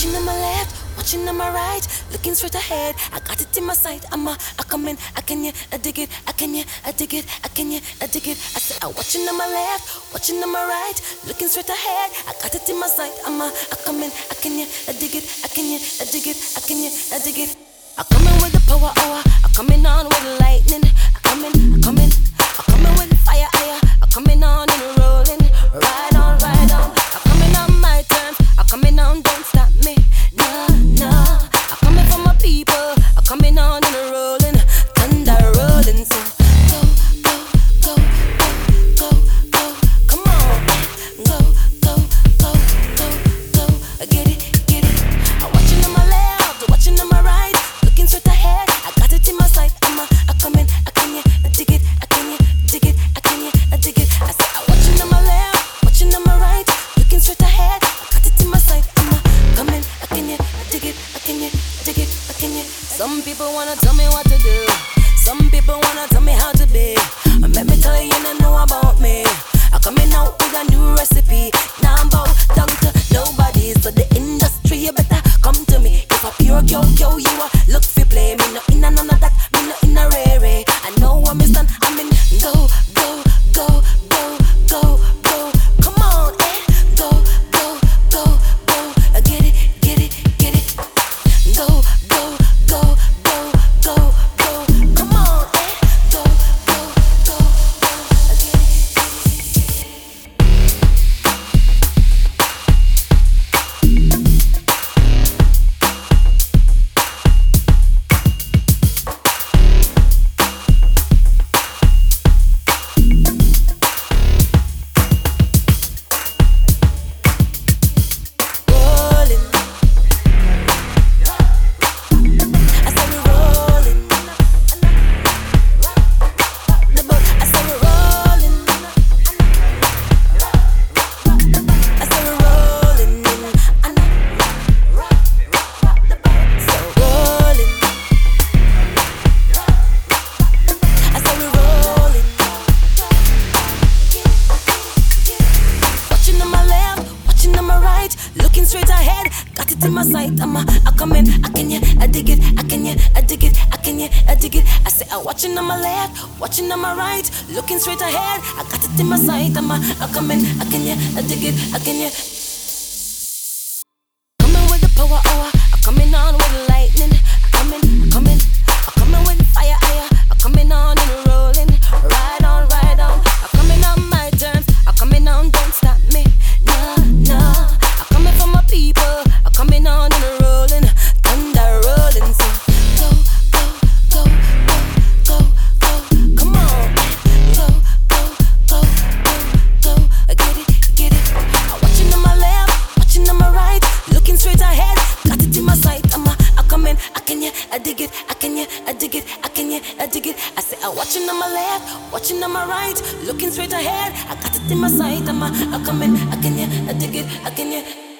watching on my left, watching on my right, looking straight ahead. I got it in my sight. I come in, I can yeah, I dig it, I can yeah, I dig it, I can yeah, I dig it. I say I'm watching on my left, watching on my right, looking straight ahead. I got it in my sight. I come in, I can yeah, I dig it, I can yeah, I dig it, I can yeah, I dig it. I come in with the power hour, I come in on with the lightning. I come in, I come in, I come in with the fire, I come in on and rolling, ride on, ride on. I come in on my terms, I come in on, don't stop me, nah, nah. I come in for my people, I come in on and rolling, thunder rolling. So go, go, go, go, go, go, come on, go, go, go, go, go, get it, get it. I'm watching on my left, watching on my right, looking straight ahead. I got it in my sight. I come in, I can yeah, I dig it, I can yeah, dig it, I can yeah, I dig it. I say I'm watching on my left, watching on my right, looking straight ahead. I got it in my sight. Come in, I can yeah, I dig it, I can yeah, dig it, I can yeah. Some people wanna tell me what to do. Some people wanna tell me how to be. Let me tell you, you know about me. I coming out with a new recipe. Now I'm bow down to nobody. So the industry, you better come to me. If I pure yo, you are look fi play me. No in none of that, me no in a rare. I know where me stand. I'm in go, go, go, go, go, go. Come on, go, go, go, go. Get it, get it, get it. Go, go, go, go, go, go. Come on, go, go, go, go. Get it. Rolling, I said we're rolling. The boat, I said we're rolling. I said we're rolling. So rolling. I said we're rolling. Watching on my left, watching on my right, looking straight ahead. Got it in my sight. I come in, I can yeah, I dig it, I can yeah, I dig it, I can yeah, I dig it. I say I'm watching on my left, watching on my right, looking straight ahead. I got it in my sight. I come in, I can yeah, I dig it, I can yeah. Coming with the power hour, I come in on with the lightning. I come in, I come in, I come in with the fire, I come in on and rolling, ride on, ride on. I come in on my terms, I come in on, don't stop me, nah, nah. I come in for my people, I come in on and rolling, thunder rolling. So go, go, go, go, go, go, come on, go, go, go, go, go, get it, get it. I'm watching on my left, watching on my right, looking straight ahead. Got it in my sight. I come in, I can yeah, I dig it, I can yeah, I dig it, I can yeah, I dig it. I say I'm watching on my left, watching on my right, looking straight ahead. I got it in my sight. I come in, I can yeah, I dig it, I can yeah.